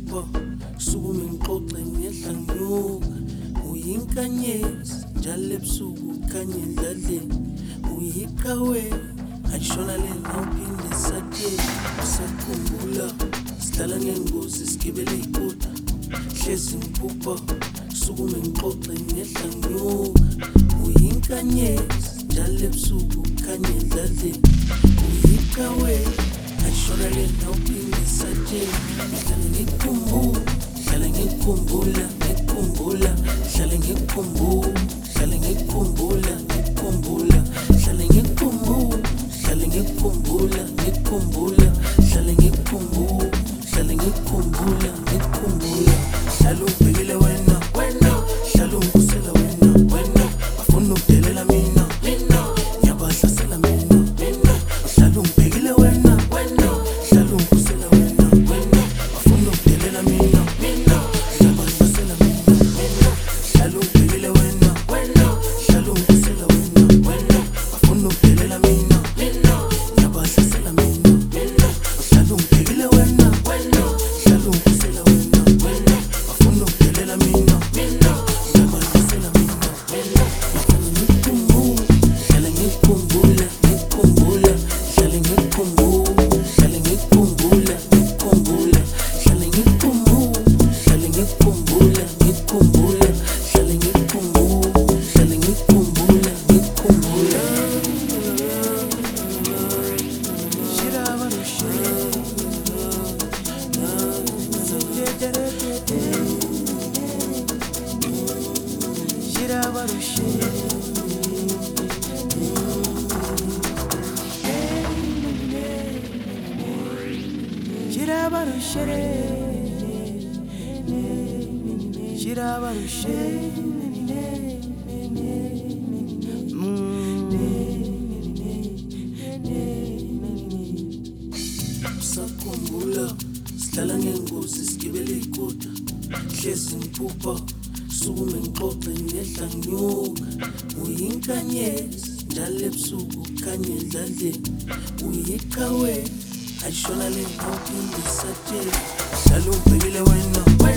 ngiphupha sukume ngiqoqe ngehla nginyuka uyinkanyezi njalo ebusuku khanye endladleni uyiqhawe ayishona lena uphinde satheni usakhumbula sidlala ngengozi sigibele iy'kota hlezi ngiphupha sukume ngiqoqe ngehla nginyuka uyinkanyezi njalo ebusuku khanye endladleni uyiqhawe ayishona lena uphinde satheni ngihlale ngikukhumbula hlale ngikukhumbula ngikukhumbula hlale ngikukhumbula hlale ngikukhumbula ngikukhumbula hlale ngikukhumbula hlale ngikukhumbula ngikukhumbula hlale ngikukhumbula hlale ngikukhumbula ngikukhumbula hlale ubhekile wena hlale ungikhusela wena bafuna ukudelela mina ngiyabahlasela mina hlale ungibhekile wena hlale ungikhusela wena bafuna ukudelela mina ngiyabahlasela mina hlale ungibhekile wena hlale ungikhusela wena bafuna ukudelela mina ngiyabahlasela mina hlale ungibhekile wena hlale ungikhusela wena bafuna ukudelela mina ngiyabahlasela mina hlale ngikukhumbula ngikukhumbula hlale ngikukhumbula hlale ngikukhumbula ngikukhumbula hlale ngikukhumbula hlale ngikukhumbula ngikukhumbula hlale ngikukhumbula hlale ngikukhumbula ngikukhumbula Usakhumbula sidlala ngengozi sigibele iy'kota hlezi ngiphupha sukume ngiqoqe ngehla nginyuka uyinkanyezi njalo ebusuku khanye endladleni uyiqhawe ayishona lena uphinde satheni hlale ungibhekile wena